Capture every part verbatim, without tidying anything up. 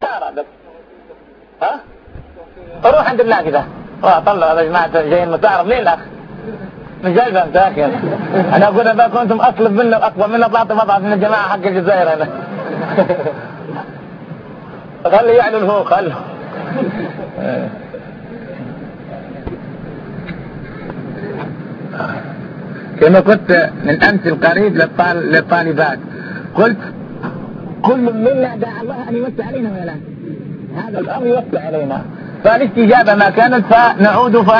سارة بس. ها؟ روح عند الله كده. طلع يا جماعة جايين مسارة منين الأخ؟ مش جاي فهمتك يعني. أنا أقول أنا كنتم أصلب منه وأقوى منه طلعت مضعف من الجماعة حق الجزائر أنا. خلي يعلو الفوق خلوا. كما قلت من أمس القريب للطالبات قلت كل منا دعا الله أن يوسع علينا ولا لا؟ هذا الأمر يوسع علينا، فالاستجابة ما كانت فنعود ف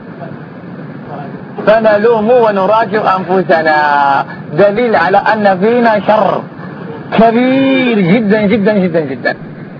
فنلوم ونراجع أنفسنا، دليل على أن فينا شر كبير جدا جدا جدا جدا،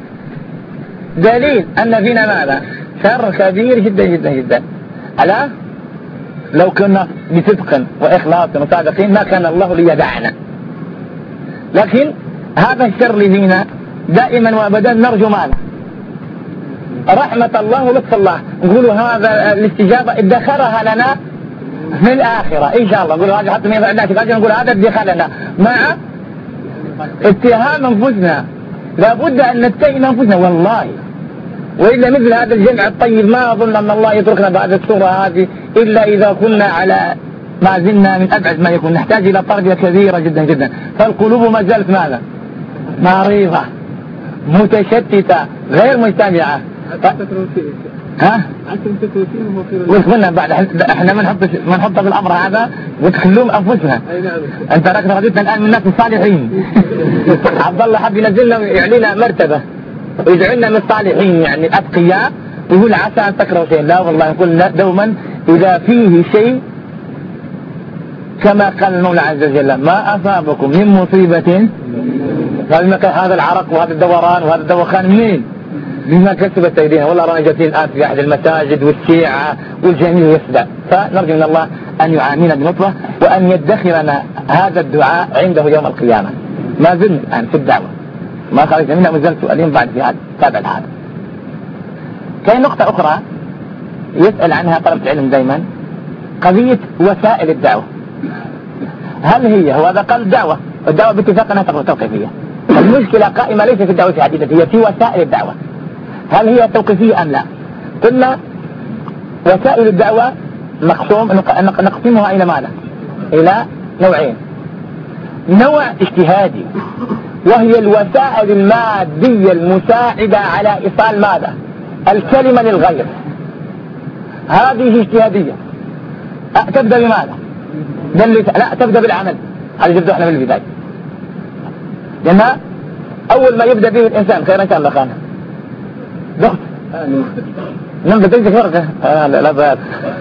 دليل أن فينا ماذا؟ شر كبير جدا جدا جدا. ألا لو كنا بصدق وإخلاص وصادقين ما كان الله ليدعنا، لكن هذا الشر اللي فينا دائما وأبدا نرجو ماذا؟ رحمة الله ولطف الله. نقولوا هذا الاستجابة ادخرها لنا في الآخرة إن شاء الله. نقولوا هذا حتى ما يفعلناش فاجأ، نقول هذا ادخرنا مع اتهام أنفسنا. لابد أن نتهم أنفسنا والله، وإلا مثل هذا الجمع الطيب ما أظن أن الله يتركنا بعد السورة هذه إلا إذا كنا على ما زلنا من أبعد ما يكون، نحتاج إلى تربية كبيرة جدا جدا. فالقلوب ما زالت ماذا؟ مريضة متشتتة غير مجتمعة. ف... ها؟ وش قلنا بعد احنا ما نحط ما نحط في الأمر هذا وتخلوهم أنفسنا. أنت راك غديتنا الآن من الناس الصالحين. عبد الله حب ينزلنا يعلينا مرتبة ويجعلنا من الصالحين يعني الأتقياء، ويقول عسى أن تكرهوا شيء. لا والله يقول دوما إذا فيه شيء كما قال المولى عز وجل ما أصابكم من مصيبة هذا العرق وهذا الدوران وهذا الدوخان منين؟ بما كسبت أيدينا. والله رانا جالسين الآن في أحد المساجد والشيعة والجميع يسدع. فنرجو من الله أن يعاملنا بلطفه وأن يدخرنا هذا الدعاء عنده يوم القيامة. ما زلنا الآن في الدعوة ما خرجنا منها، مازال سؤالين بعد في هذا تابع هذا. كاين نقطة أخرى يسأل عنها طلبة العلم دائما، قضية وسائل الدعوة. هل هي هو هذا قال دعوة الدعوة باتفاق أنها توقيفية. المشكلة قائمة ليس في الدعوة الحديثة، هي في وسائل الدعوة. هل هي توقيفية أم لا؟ قلنا وسائل الدعوة مقسوم نقسمها إلى ماذا؟ إلى نوعين. نوع اجتهادي وهي الوسائل المادية المساعدة على إيصال ماذا؟ الكلمة للغير. هذه اجتهادية. تبدأ بماذا؟ لا تبدأ بالعمل. هذا جبدو احنا من البداية، لأن أول ما يبدأ به الإنسان خير إن شاء الله خانه ضغط نبدأ تلك فرقة آه لا لا بأس.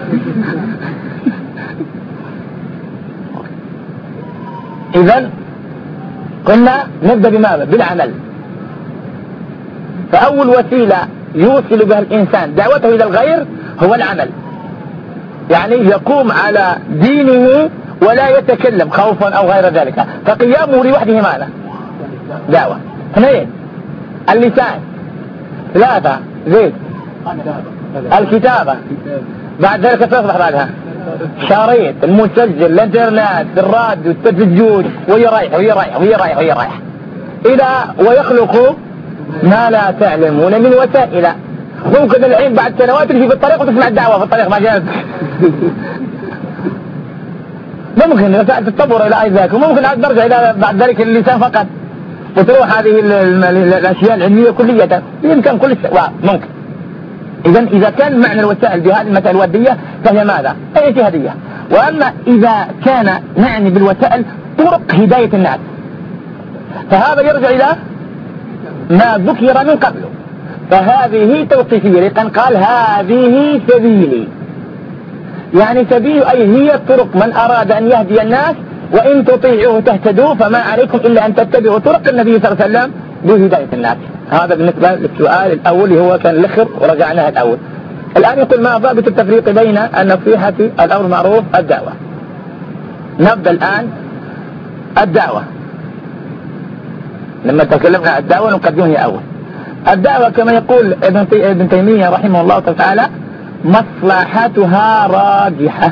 إذن قلنا نبدأ بماذا؟ بالعمل. فأول وسيلة يوصل بها الإنسان دعوته إلى الغير هو العمل، يعني يقوم على دينه ولا يتكلم خوفا أو غير ذلك. فقيامه لوحده ماذا؟ دعوة. اثنين اللسان. ثلاثة زيد الكتابة. بعد ذلك تصبح بعدها شريط المسجل الانترنت الراديو التلفزيون وهي رايحة وهي رايحة وهي رايحة وهي رايحة إلى ويخلق ما لا تعلمون من وسائل. ممكن العين بعد سنوات تمشي في الطريق وتسمع الدعوة في الطريق ما جاءت. ممكن وسائل تتطور إلى أي ذاك، وممكن عاد نرجع إلى بعد ذلك اللسان فقط وتروح هذه الأشياء العلمية كلية. يمكن كل شيء ممكن. إذن إذا كان معنى الوسائل بهذه المسائل الودية فهي ماذا؟ أي اجتهادية. وأما إذا كان نعني بالوسائل طرق هداية الناس فهذا يرجع إلى ما ذكر من قبله، فهذه توقيفية. لكن قال هذه سبيلي، يعني سبيل أي هي الطرق من أراد أن يهدي الناس وإن تطيعوه تهتدوا فما عليكم إلا أن تتبعوا طرق النبي صلى الله عليه وسلم بهداية الناس. هذا بالنسبة للسؤال الأول هو كان الأخر ورجعناه الأول. الآن يقول ما ضابط التفريق بين النصيحة الأمر معروف الدعوة. نبدأ الآن الدعوة. لما تكلمنا عن الدعوة نقدمها أول. الدعوة كما يقول ابن تيمية رحمه الله تعالى مصلحتها راجحة.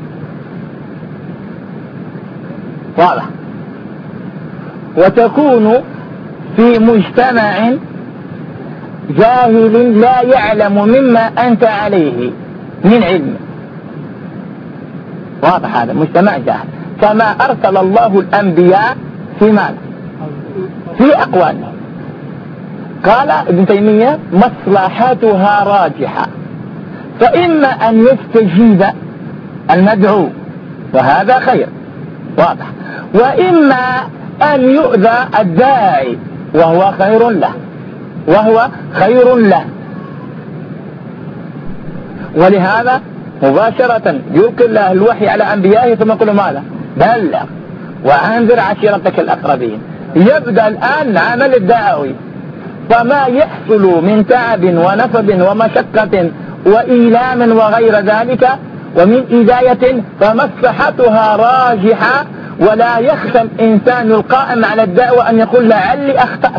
واضح. وتكون في مجتمع جاهل لا يعلم مما أنت عليه من علم. واضح هذا مجتمع جاهل. كما أرسل الله الأنبياء في ماذا؟ في أقوالهم. قال ابن تيمية مصلحتها راجحة، فإما أن يستجيب المدعو وهذا خير واضح، وإما أن يؤذى الداعي وهو خير له وهو خير له. ولهذا مباشرة يلقي الله الوحي على أنبيائه ثم يقول ماذا؟ بلغ وأنذر عشيرتك الأقربين. يبدأ الآن عمل الدعوي، فما يحصل من تعب ونفد ومشقة وإيلام وغير ذلك ومن إداية فمصلحتها راجحة، ولا يخشى الإنسان القائم على الدعوة أن يقول لعلي أخطأت.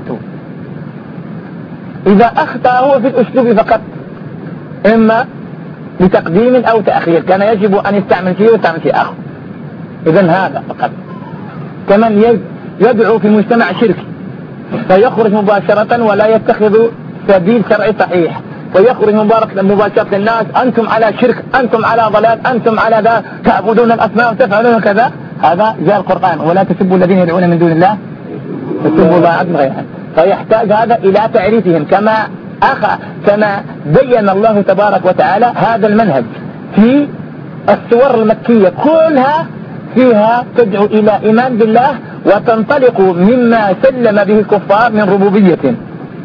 إذا أخطأ هو في الأسلوب فقط، إما بتقديم أو تأخير، كان يجب أن يستعمل شيء ويستعمل شيء آخر. إذن هذا فقط. كمن يدعو في مجتمع شركي فيخرج مباشرة ولا يتخذ سبيل شرعي صحيح، فيخرج مباشرة الناس أنتم على شرك، أنتم على ضلال، أنتم على ذا تعبدون الأسماء وتفعلون كذا. هذا جاء القرآن ولا تسبوا الذين يدعون من دون الله تسبوا الله عبد غيرها. فيحتاج هذا إلى تعريفهم كما أخ كما بين الله تبارك وتعالى هذا المنهج في السور المكية كلها، فيها تدعو إلى إيمان بالله وتنطلق مما سلم به الكفار من ربوبية.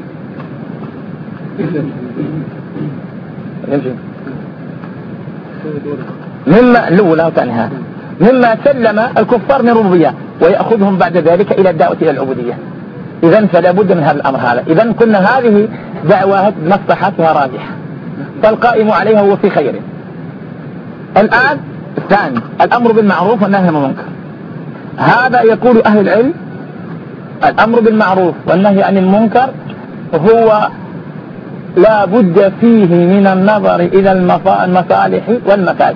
مما الأولى وثانيها مما سلم الكفار من ربوبية ويأخذهم بعد ذلك إلى الدعوة إلى العبودية. إذن فلا بد من هذا الأمر هذا. إذن كنا هذه دعوة مصلحتها راجحة، فالقائم عليها هو في خير. الآن الثاني الأمر بالمعروف والنهي عن المنكر. هذا يقول أهل العلم الأمر بالمعروف والنهي عن المنكر هو لا بد فيه من النظر إلى المصالح والمفاسد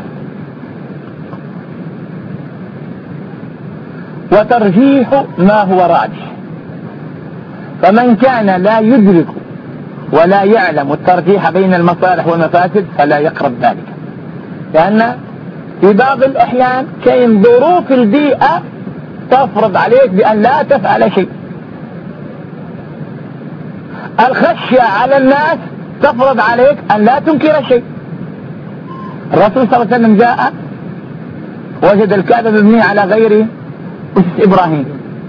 وترجيح ما هو راجح. فمن كان لا يدرك ولا يعلم الترجيح بين المصالح والمفاسد فلا يقرب ذلك، لأن في بعض الأحيان كاين ظروف البيئة تفرض عليك بأن لا تفعل شيء. الخشية على الناس تفرض عليك أن لا تنكر شيء. الرسول صلى الله عليه وسلم جاء وجد الكعبة مبنية على غير أسس إبراهيم،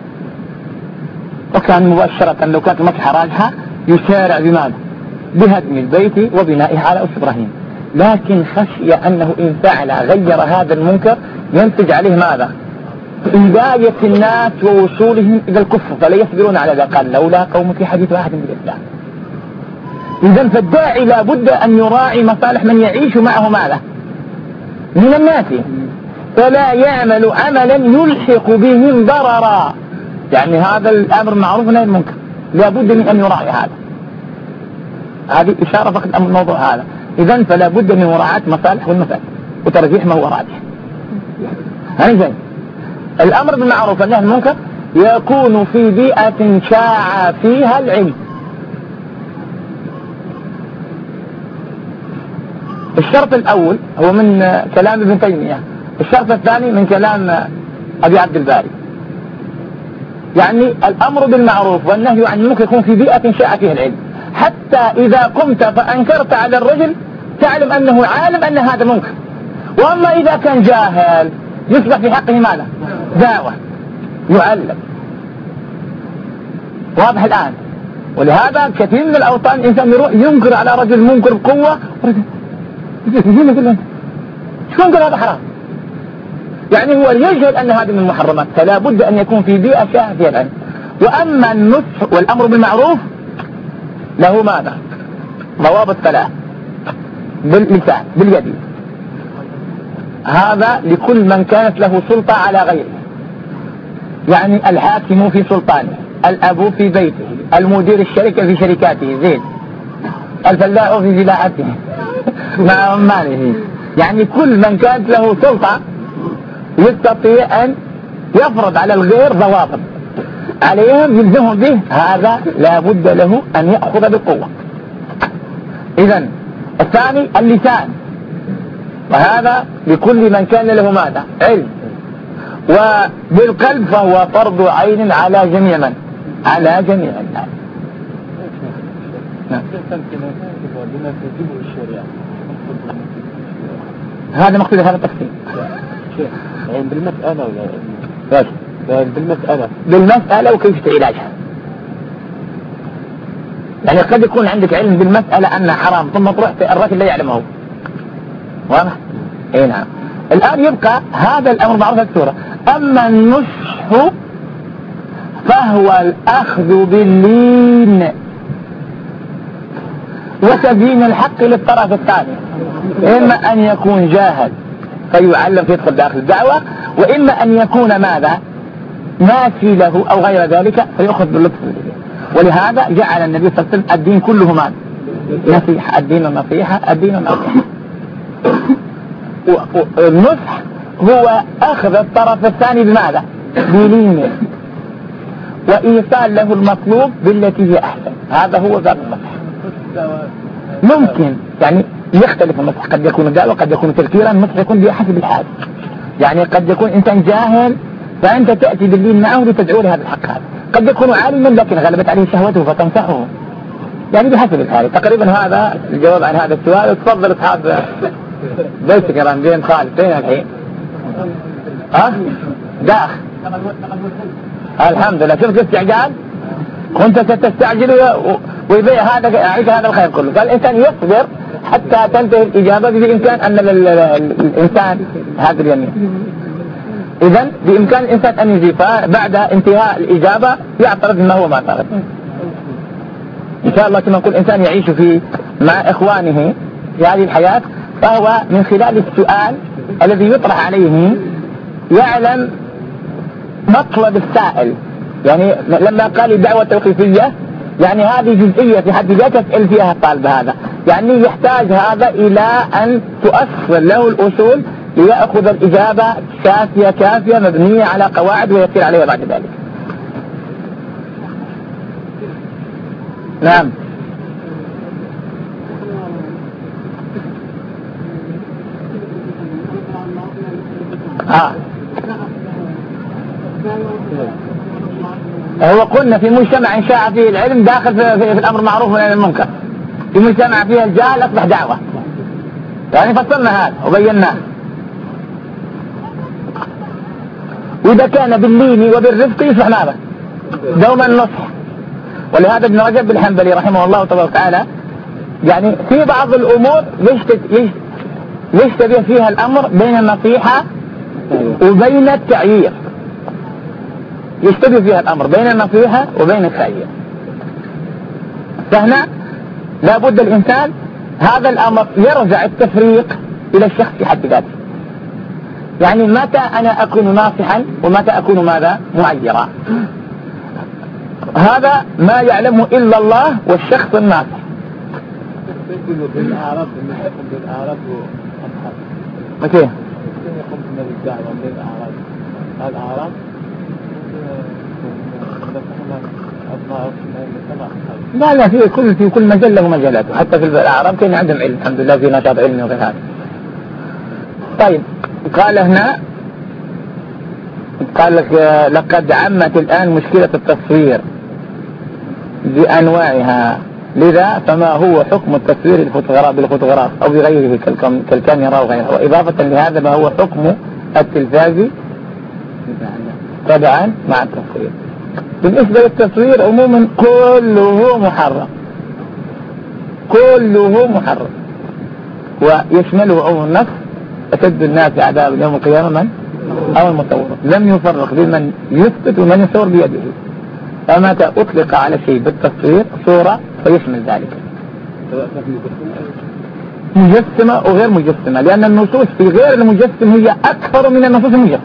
وكان مباشرة لو كانت المصلحة راجحة يسارع بماذا؟ بهدم البيت وبنائه على أسس إبراهيم، لكن خشي أنه إن فعل غير هذا المنكر ينتج عليه ماذا؟ إداية الناس ووصولهم إلى الكفر فلا يصبرون على ذا. قال لولا قوم في حديث واحد بالإسلام. إذن فالداعي لا بد أن يراعي مصالح من يعيش معه ماذا؟ من الناس، فلا يعمل عملا يلحق بهم ضررا. يعني هذا الأمر معروف ونهي المنكر لا بد من أن يراعي هذا. هذه إشارة فقط أمر الموضوع هذا. إذن فلا بد من مراعاة مصالح والمفاسد وترجيح ما هو راجح. هذا زين. الأمر بالمعروف والنهي عن المنكر يكون في بيئة شاع فيها العلم. الشرط الأول هو من كلام ابن تيمية، الشرط الثاني من كلام أبي عبد الباري. يعني الأمر بالمعروف والنهي عن المنكر يكون في بيئة شاع فيها العلم، حتى إذا قمت فأنكرت على الرجل تعلم أنه عالم أن هذا منكر. وأما إذا كان جاهل يصبح في حقه ماذا؟ دعوة يعلم. واضح الآن؟ ولهذا كثير من الأوطان الإنسان يروح ينكر على رجل منكر بقوة، شو منكر هذا حرام؟ يعني هو يجهل أن هذا من المحرمات. فلا بد أن يكون في بيئة شاع فيها العلم. وأما النصح والأمر بالمعروف له ماذا؟ ضوابط ثلاث: باللسان، باليد. هذا لكل من كانت له سلطة على غيره، يعني الحاكم في سلطانه، الأب في بيته، المدير الشركة في شركاته، زين، الفلاح في فلاحته مع عماله. يعني كل من كانت له سلطة يستطيع أن يفرض على الغير ضوابط عليهم يلزمهم به. هذا لا بد له أن يأخذ بالقوة. إذن الثاني اللسان، وهذا لكل من كان له ماذا علم. وبالقلب فهو فرض عين على جميع من على جميع الناس. هذا مقصود هذا التفصيل يعني بالمسألة ولا بالمسألة بالمسألة وكيف علاجها. يعني قد يكون عندك علم بالمسألة أنها حرام ثم تروح الرجل لا يعلمه، واضح؟ اي نعم. الآن يبقى هذا الأمر معروف في السورة. أما النصح فهو الأخذ باللين وتبيين الحق للطرف الثاني، إما أن يكون جاهل فيعلم فيدخل داخل الدعوة، وإما أن يكون ماذا ناسي له أو غير ذلك فيأخذ باللطف. ولهذا جعل النبي صلى الله عليه وسلم الدين كله ماذا نصيحة، الدين النصيحة، الدين النصيحة. والنصح هو أخذ الطرف الثاني بماذا بلينه وإيصال له المطلوب بالتي هي أحسن. هذا هو ذات النصح. ممكن يعني يختلف النصح، قد يكون دعوة قد يكون تذكيرا، النصح يكون بحسب الحال. يعني قد يكون إنسان جاهل فأنت تأتي باللين معه لتدعو لهذا الحق هذا، قد يكون عالما لكن غلبت عليه شهوته فتنصحه، يعني بحسب الحال. تقريبا هذا الجواب عن هذا السؤال. تفضل أصحاب بيت كرام بين خالد فين الحين؟ ها؟ داخ الحمد لله. شفت استعجال؟ كنت ستستعجل ويبيع هذا يعيش هذا الخير كله. فالإنسان يصبر حتى تنتهي الإجابة. بإمكان أن الإنسان هذا اليمين، إذن بإمكان الإنسان أن يجيب بعد انتهاء الإجابة يعترض ما هو ما اعترض. إن شاء الله كما نقول إنسان يعيش في مع إخوانه في هذه الحياة، فهو من خلال السؤال الذي يطرح عليه يعلم مطلب السائل. يعني لما قال الدعوة التوقيفية يعني هذه جزئية في حد ذاتها تسأل فيها الطالب هذا، يعني يحتاج هذا إلى أن تؤصل له الأصول ليأخذ الإجابة كافية كافية مبنية على قواعد ويسير عليها بعد ذلك. نعم. آه. هو قلنا في مجتمع شاع فيه العلم داخل في, في, في الأمر معروف والنهي عن المنكر، في مجتمع فيه الجهل أصبح دعوة. يعني فصلنا هذا وبيناه. وإذا كان باللين وبالرفق يصبح ماذا دوما النصح. ولهذا ابن رجب الحنبلي رحمه الله تبارك وتعالى يعني في بعض الأمور يشتبه فيها الأمر بين النصيحة وبين التعيير، يشتبه فيها الأمر بين النصيحة وبين التعيير. فهنا لابد الإنسان هذا الأمر يرجع التفريق إلى الشخص في حد ذاته. يعني متى أنا أكون ناصحا ومتى أكون ماذا معيرا، هذا ما يعلمه إلا الله والشخص الناصح. بالأعراب بالأعراب متى يقوم بالدعوة بالأعراب الأعراب لا لا في كل في كل مجال له مجالاته، حتى في الأعراب كان عندهم علم الحمد لله في نشاط علمي وغير هذا. طيب قال هنا قال لك لقد عمت الآن مشكلة التصوير بأنواعها، لذا فما هو حكم التصوير الفوتوغراف بالفوتوغراف أو بغيره كالكاميرا وغيرها، وإضافة لهذا ما هو حكم التلفاز طبعا مع التصوير. بالنسبة للتصوير عموما كله محرم، كله محرم، ويشمله عموم النص أشد الناس عذاب يوم القيامة من أو المصور، لم يفرق بمن يثبت ومن يصور بيده. فمتى أطلق على شيء بالتصوير صورة فيشمل ذلك مجسمة وغير مجسمة، لأن النصوص في غير المجسم هي أكثر من النصوص المجسمة،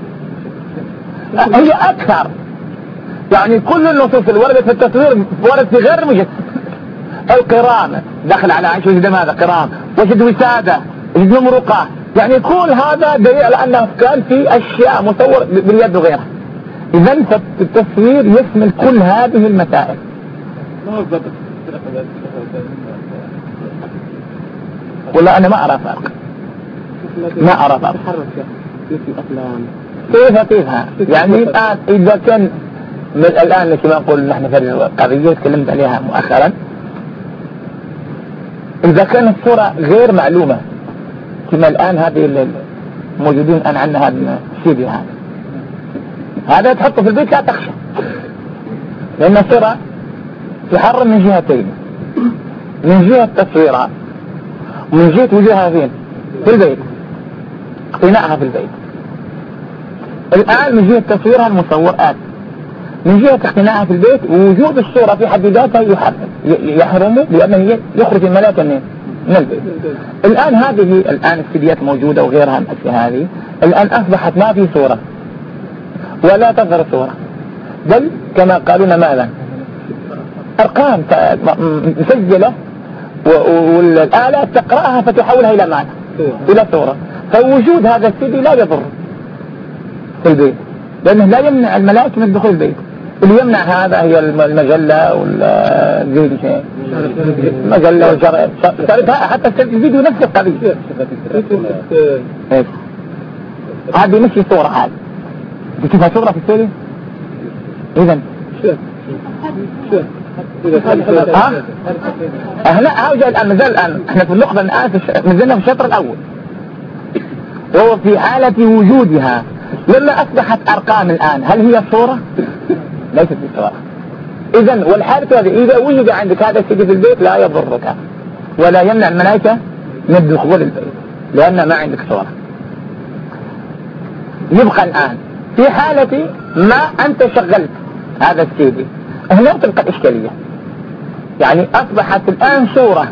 هي أكثر. يعني كل النصوص اللي وردت في التصوير ورد في غير المجسم. القرامة دخل على عيش وجد ماذا قرام، وجد وسادة، وجد ممرقة، يعني كل هذا دليل على أنه كان في أشياء مصور باليد وغيرها. إذن فالتصوير يشمل كل هذه المسائل. ولا أنا ما أرى فرق، ما أرى فرق. كيف كيفها يعني الآن إذا كان من الآن كما نقول نحن في القضية تكلمت عليها مؤخرا، إذا كانت الصورة غير معلومة كما الآن هذه الموجودين الآن عندنا هذا السيدي هذا هذا تحطه في البيت لا تخشى، لأن الصورة تحرم من جهتين، من جهة تصويرها ومن جهة وجودها فين في البيت، اقتناءها في البيت. الآن من جهة تصويرها المصورات، من جهة اقتناءها في البيت ووجود الصورة في حد ذاتها يحرم يحرم لأنه يخرج الملاك من البيت. الآن هذه الآن السيديات موجودة وغيرها من الأشياء هذه الآن أصبحت ما في صورة ولا تظهر صورة، بل كما قالون ماذا أرقام مسجلة والآلات تقرأها فتحولها إلى معنى إلى صورة. فوجود هذا السيدي لا يضر في البيت لأنه لا يمنع الملائكة من دخول البيت. اللي يمنع هذا هي المجلة والزيد شيء المجلة والجرائد حتى الفيديو نفس القضية. هذه مش صورة، هذه بتشوفها صورة في السيدي. إذن ها هنا هاوجه الآن مازال الآن احنا في النقطة الآن نزلنا في الشطر الأول وهو في حالة وجودها. لما أصبحت أرقام الآن هل هي صورة؟ ليست بصورة. إذن والحالة هذه إذا وجد عندك هذا الشيء في البيت لا يضرك ولا يمنع الملائكة من دخول البيت لأن ما عندك صورة. يبقى الآن في حالة ما أنت شغلت هذا السيدي هنا تلقى الإشكالية، يعني أصبحت الآن صورة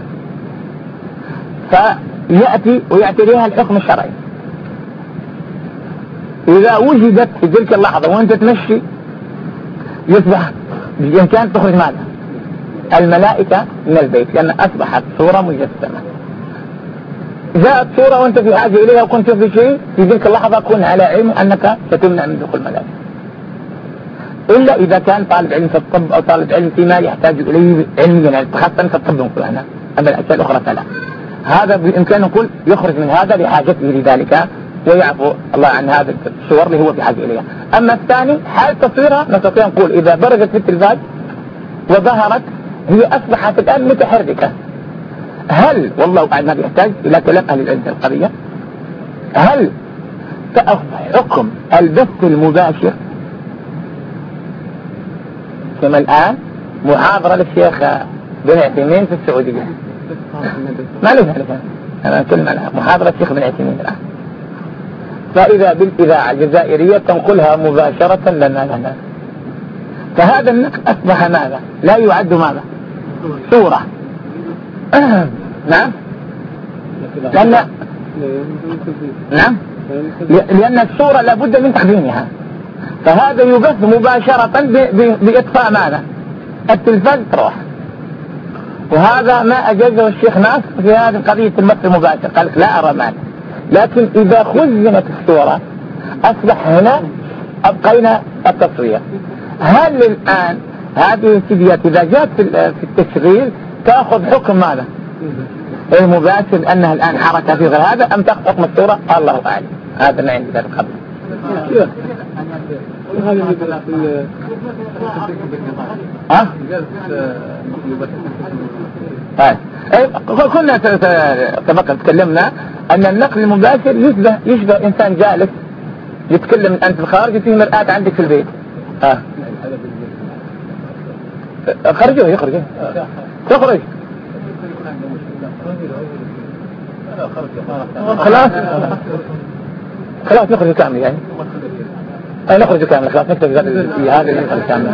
فيأتي ويأتي لها الحكم الشرعي. إذا وجدت في تلك اللحظة وأنت تمشي يصبح بإمكان تخرج ماذا الملائكة من البيت لأن أصبحت صورة مجسمة. جاءت صورة وأنت في حاجة إليها وكنت في شيء في تلك اللحظة كن على علم أنك ستمنع من دخول الملائكة، إلا إذا كان طالب علم في الطب أو طالب علم فيما يحتاج إليه علميا يعني خاصة في الطب نقول هنا. أما الأشياء الأخرى فلا، هذا بإمكانه نقول يخرج من هذا لحاجته لذلك ويعفو الله عن هذا الصور اللي هو في حاجة إليها. أما الثاني حال تصويرها نستطيع نقول إذا برزت في التلفاز وظهرت هي أصبحت الآن متحركة. هل والله أعلم هذا يحتاج إلى كلام أهل العلم في القضية، هل تأخذ حكم البث المباشر كما الآن محاضرة للشيخ بن عثيمين في السعودية ما لها لها أنا أتكلم عنها محاضرة الشيخ بن عثيمين الآن، فإذا بالإذاعة الجزائرية تنقلها مباشرة لنا لنا فهذا النقل أصبح ماذا لا يعد ماذا صورة نعم لأن نعم لأن الصورة لابد من تقديمها، فهذا يبث مباشرة بإطفاء ماذا التلفاز تروح. وهذا ما أجازه الشيخ ناصر في هذه قضية المبث المباشر قال لا أرى معنى. لكن إذا خزنت الصورة أصبح هنا أبقينا التصوير. هل الآن هذه السيديات إذا جاءت في التشغيل تأخذ حكم ماذا المباشر أنها الآن حركة في غير هذا أم تأخذ حكم الصورة؟ الله أعلم. هذا ما عندي ذلك الخبر. ها؟ طيب كنا سبق تكلمنا أن النقل المباشر يشبه يشبه إنسان جالس يتكلم أنت في الخارج وفيه مرآة عندك في البيت. ها خرجوه يخرج تخرج خلاص خلاص نخرج كامل يعني أي نخرج كامل خلاص نكتب هذا اللي يخرج كامل.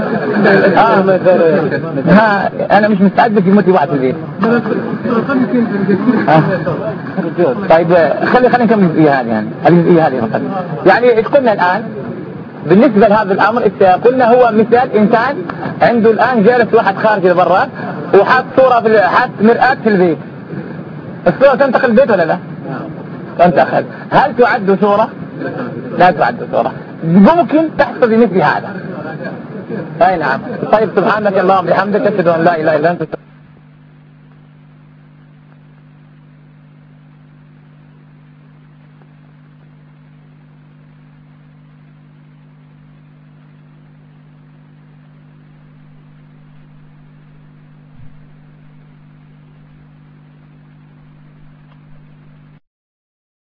آه. ها أنا مش مستعد في موتي واحد في البيت. آه. طيب خلي خلي نكمل الجزئية هذه يعني الجزئية هذه مثلا يعني قلنا الآن بالنسبة لهذا الأمر قلنا هو مثال إنسان عنده الآن جالس واحد خارج لبرا وحاط صورة في حاط مرآة في البيت. الصورة تنتقل البيت ولا لا؟ تنتقل. هل تعد صورة؟ لا تعد صورة. ممكن تحصل بمثل هذا. أي نعم. طيب سبحانك اللهم وبحمدك أشهد أن لا إله إلا أنت.